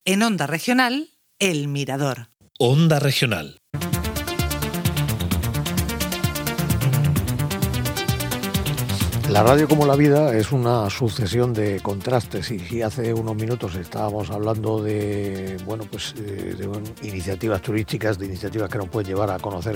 En Onda Regional, El Mirador. Onda Regional. La radio, como la vida, es una sucesión de contrastes, y hace unos minutos estábamos hablando de iniciativas turísticas, de iniciativas que nos pueden llevar a conocer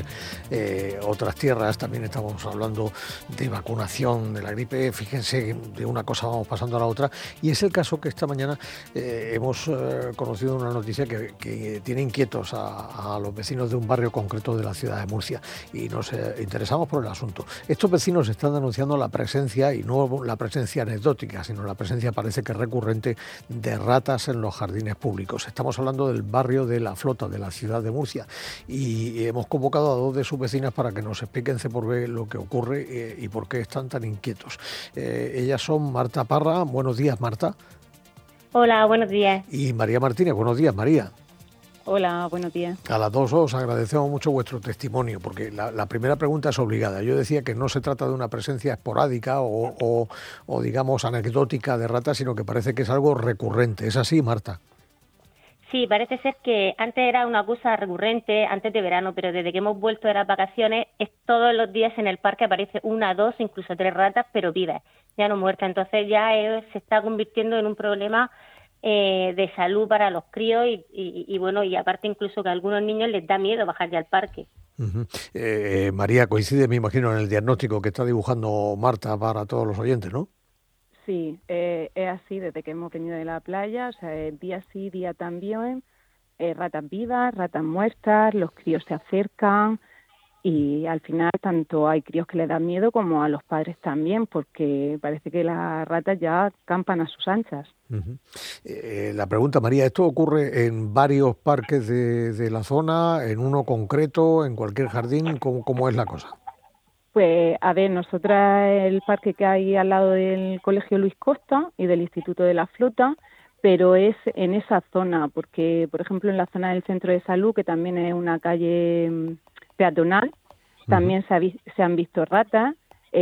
otras tierras. También estamos hablando de vacunación de la gripe. Fíjense, de una cosa vamos pasando a la otra, y es el caso que esta mañana hemos conocido una noticia que tiene inquietos a los vecinos de un barrio concreto de la ciudad de Murcia, y nos interesamos por el asunto. Estos vecinos están denunciando la presencia, y no la presencia anecdótica, sino la presencia, parece que recurrente, de ratas en los jardines públicos. Estamos hablando del barrio de La Flota, de la ciudad de Murcia, y hemos convocado a dos de sus vecinas para que nos expliquen por qué lo que ocurre y por qué están tan inquietos. Ellas son Marta Parra. Buenos días, Marta. Hola, buenos días. Y María Martínez. Buenos días, María. Hola, buenos días. A las dos os agradecemos mucho vuestro testimonio, porque la primera pregunta es obligada. Yo decía que no se trata de una presencia esporádica o digamos anecdótica de ratas, sino que parece que es algo recurrente. ¿Es así, Marta? Sí, parece ser que antes era una cosa recurrente, antes de verano, pero desde que hemos vuelto de las vacaciones, todos los días en el parque aparece una, dos, incluso tres ratas, pero vivas, ya no muertas. Entonces ya se está convirtiendo en un problema de salud para los críos y aparte incluso que a algunos niños les da miedo bajar ya al parque. Uh-huh. María, coincide, me imagino, en el diagnóstico que está dibujando Marta para todos los oyentes, ¿no? Sí, es así desde que hemos venido de la playa, o sea, día sí, día también, ratas vivas, ratas muertas, los críos se acercan y al final tanto hay críos que les dan miedo como a los padres también, porque parece que las ratas ya campan a sus anchas. Uh-huh. La pregunta, María, ¿esto ocurre en varios parques de la zona, en uno concreto, en cualquier jardín? ¿Cómo es la cosa? Pues, a ver, nosotras el parque que hay al lado del Colegio Luis Costa y del Instituto de la Flota, pero es en esa zona, porque, por ejemplo, en la zona del Centro de Salud, que también es una calle peatonal, también se han visto ratas,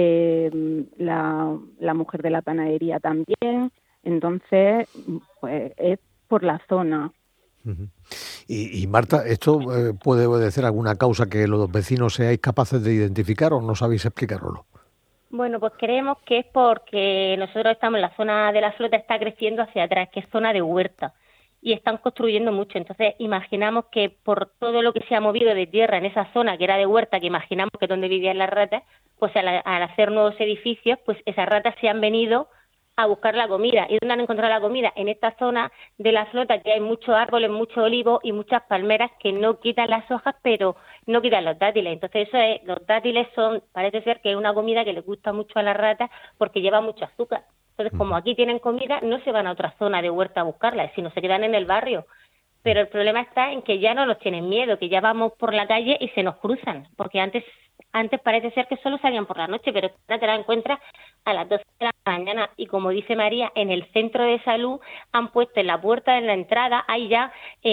la mujer de la panadería también, entonces, pues es por la zona. Uh-huh. Y Marta, ¿esto puede obedecer a alguna causa que los vecinos seáis capaces de identificar o no sabéis explicarlo? Bueno, pues creemos que es porque nosotros estamos en la zona de la Flota, está creciendo hacia atrás, que es zona de huerta, y están construyendo mucho. Entonces imaginamos que por todo lo que se ha movido de tierra en esa zona que era de huerta, que imaginamos que es donde vivían las ratas, pues al hacer nuevos edificios, pues esas ratas se han venido a buscar la comida. ¿Y dónde han encontrado la comida? En esta zona de la Flota, que hay muchos árboles, muchos olivos y muchas palmeras que no quitan las hojas, pero no quitan los dátiles. Entonces los dátiles parece ser que es una comida que les gusta mucho a las ratas porque lleva mucho azúcar. Entonces, como aquí tienen comida, no se van a otra zona de huerta a buscarla, sino se quedan en el barrio. Pero el problema está en que ya no nos tienen miedo, que ya vamos por la calle y se nos cruzan, porque antes parece ser que solo salían por la noche, pero ahora te la encuentras a las 12 de la mañana. Y como dice María, en el centro de salud han puesto en la puerta, en la entrada, ahí ya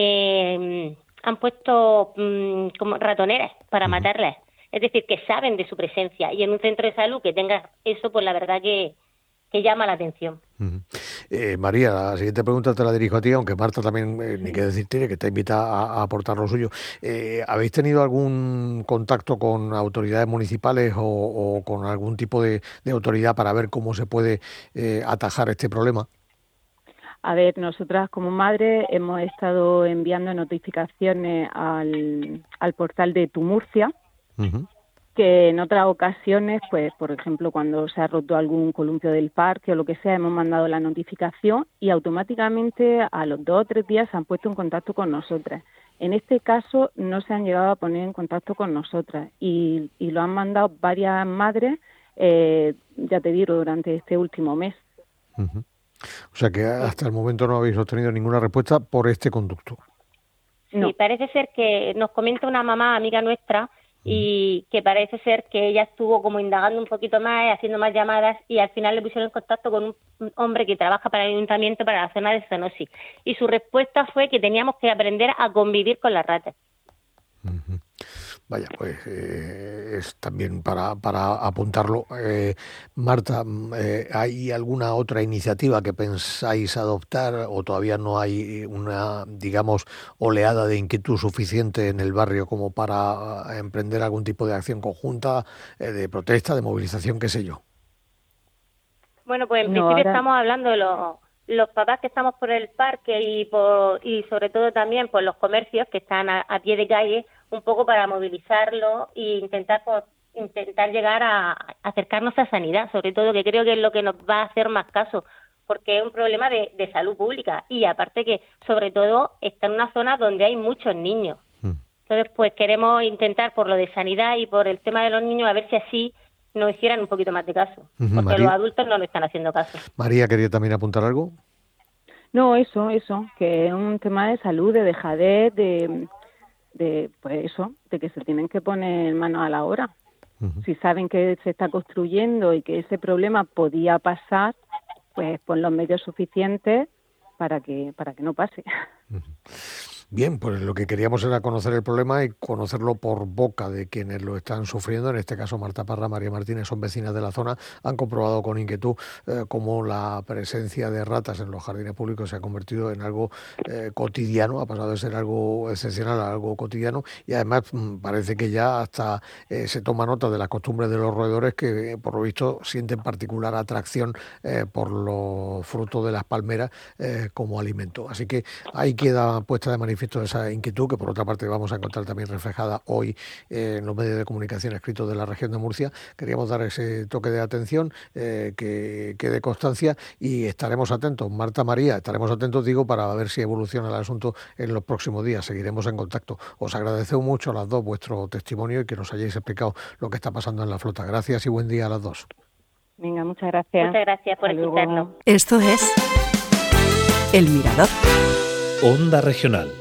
han puesto como ratoneras para matarlas. Es decir, que saben de su presencia. Y en un centro de salud que tenga eso, pues la verdad que llama la atención. Uh-huh. María, la siguiente pregunta te la dirijo a ti, aunque Marta también, ni qué decir tiene, que está invitada a aportar lo suyo. ¿Habéis tenido algún contacto con autoridades municipales o con algún tipo de autoridad para ver cómo se puede atajar este problema? A ver, nosotras como madres hemos estado enviando notificaciones al portal de Tu Murcia, uh-huh, que en otras ocasiones, pues por ejemplo, cuando se ha roto algún columpio del parque o lo que sea, hemos mandado la notificación y automáticamente a los 2 o 3 días se han puesto en contacto con nosotras. En este caso no se han llegado a poner en contacto con nosotras y lo han mandado varias madres, ya te digo, durante este último mes. Uh-huh. O sea que hasta el momento no habéis obtenido ninguna respuesta por este conducto. No. Sí, parece ser que nos comenta una mamá amiga nuestra y que parece ser que ella estuvo como indagando un poquito más, haciendo más llamadas y al final le pusieron en contacto con un hombre que trabaja para el ayuntamiento para la zona de zoonosis y su respuesta fue que teníamos que aprender a convivir con las ratas. Uh-huh. Vaya, pues es también para apuntarlo. Marta, ¿hay alguna otra iniciativa que pensáis adoptar o todavía no hay una, digamos, oleada de inquietud suficiente en el barrio como para emprender algún tipo de acción conjunta, de protesta, de movilización, qué sé yo? Bueno, pues en principio estamos hablando de los papás que estamos por el parque y sobre todo también por los comercios que están a pie de calle, un poco para movilizarlo e intentar llegar a acercarnos a sanidad, sobre todo, que creo que es lo que nos va a hacer más caso, porque es un problema de salud pública y aparte que sobre todo está en una zona donde hay muchos niños. Entonces pues queremos intentar por lo de sanidad y por el tema de los niños a ver si así nos hicieran un poquito más de caso, porque María, los adultos no lo están haciendo caso. María, ¿quería también apuntar algo? No, eso, que es un tema de salud, de dejadez, pues eso, de que se tienen que poner manos a la obra. Si saben que se está construyendo y que ese problema podía pasar, pues pon los medios suficientes para que no pase. Bien, pues lo que queríamos era conocer el problema y conocerlo por boca de quienes lo están sufriendo. En este caso, Marta Parra, María Martínez, son vecinas de la zona. Han comprobado con inquietud cómo la presencia de ratas en los jardines públicos se ha convertido en algo cotidiano, ha pasado de ser algo excepcional a algo cotidiano y además parece que ya hasta se toma nota de las costumbres de los roedores que, por lo visto, sienten particular atracción por los frutos de las palmeras como alimento. Así que ahí queda puesta de manifiesto esa inquietud que por otra parte vamos a encontrar también reflejada hoy en los medios de comunicación escritos de la región de Murcia. Queríamos dar ese toque de atención, que quede constancia y estaremos atentos. Marta, María, estaremos atentos, digo, para ver si evoluciona el asunto en los próximos días. Seguiremos en contacto. Os agradezco mucho a las dos vuestro testimonio y que nos hayáis explicado lo que está pasando en la flota. Gracias y buen día a las dos. Venga, muchas gracias. Muchas gracias por escucharnos. Esto es El Mirador. Onda Regional.